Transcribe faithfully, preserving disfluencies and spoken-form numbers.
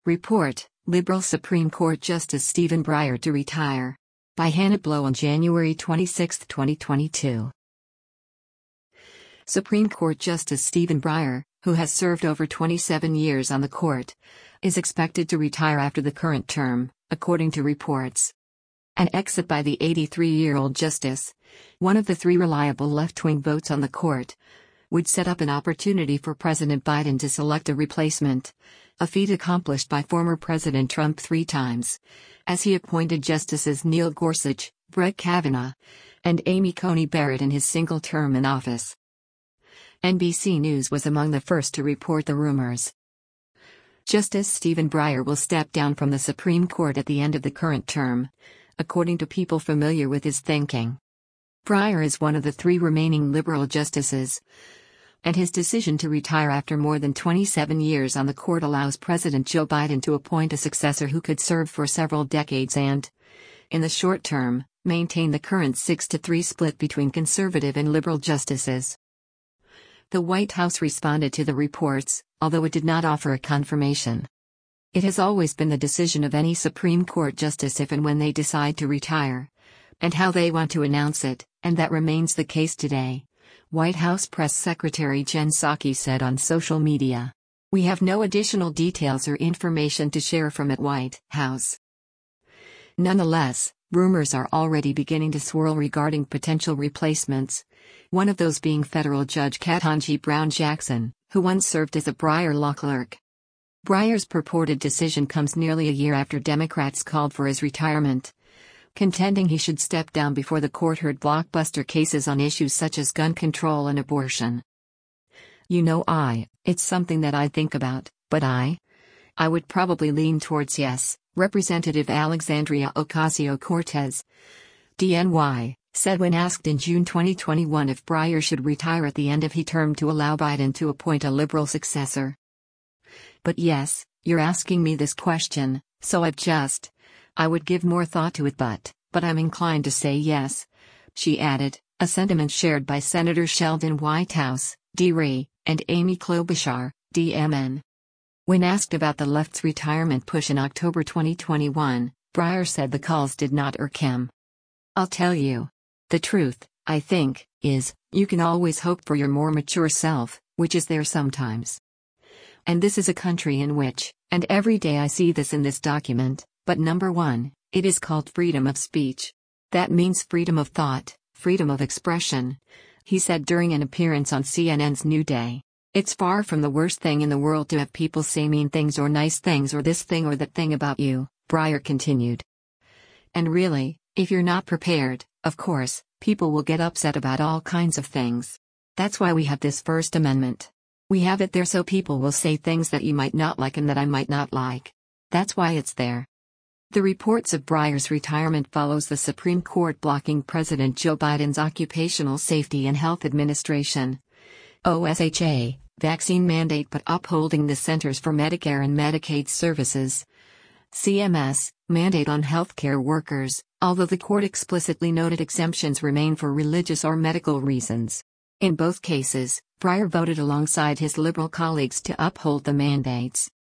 Report, Liberal Supreme Court Justice Stephen Breyer to retire. By Hannah Blow on January twenty-sixth, twenty twenty-two. Supreme Court Justice Stephen Breyer, who has served over twenty-seven years on the court, is expected to retire after the current term, according to reports. An exit by the eighty-three-year-old justice, one of the three reliable left-wing votes on the court, would set up an opportunity for President Biden to select a replacement, a feat accomplished by former President Trump three times, as he appointed Justices Neil Gorsuch, Brett Kavanaugh, and Amy Coney Barrett in his single term in office. N B C News was among the first to report the rumors. Justice Stephen Breyer will step down from the Supreme Court at the end of the current term, according to people familiar with his thinking. Breyer is one of the three remaining liberal justices, and his decision to retire after more than twenty-seven years on the court allows President Joe Biden to appoint a successor who could serve for several decades and, in the short term, maintain the current six to three split between conservative and liberal justices. The White House responded to the reports, although it did not offer a confirmation. It has always been the decision of any Supreme Court justice if and when they decide to retire, and how they want to announce it, and that remains the case today, White House Press Secretary Jen Psaki said on social media. We have no additional details or information to share from at White House. Nonetheless, rumors are already beginning to swirl regarding potential replacements, one of those being federal Judge Ketanji Brown Jackson, who once served as a Breyer law clerk. Breyer's purported decision comes nearly a year after Democrats called for his retirement, contending he should step down before the court heard blockbuster cases on issues such as gun control and abortion. You know I, it's something that I think about, but I? I would probably lean towards yes, Representative Alexandria Ocasio-Cortez, D N Y, said when asked in June twenty twenty-one if Breyer should retire at the end of his term to allow Biden to appoint a liberal successor. But yes, you're asking me this question, so I've just... I would give more thought to it but, but I'm inclined to say yes, she added, a sentiment shared by Senator Sheldon Whitehouse, D R I, and Amy Klobuchar, D M N. When asked about the left's retirement push in October twenty twenty-one, Breyer said the calls did not irk him. I'll tell you. The truth, I think, is, you can always hope for your more mature self, which is there sometimes. And this is a country in which, and every day I see this in this document, but number one, it is called freedom of speech. That means freedom of thought, freedom of expression, he said during an appearance on C N N's New Day. It's far from the worst thing in the world to have people say mean things or nice things or this thing or that thing about you, Breyer continued. And really, if you're not prepared, of course, people will get upset about all kinds of things. That's why we have this First Amendment. We have it there so people will say things that you might not like and that I might not like. That's why it's there. The reports of Breyer's retirement follows the Supreme Court blocking President Joe Biden's Occupational Safety and Health Administration (O S H A) vaccine mandate but upholding the Centers for Medicare and Medicaid Services (C M S) mandate on healthcare workers, although the court explicitly noted exemptions remain for religious or medical reasons. In both cases, Breyer voted alongside his liberal colleagues to uphold the mandates.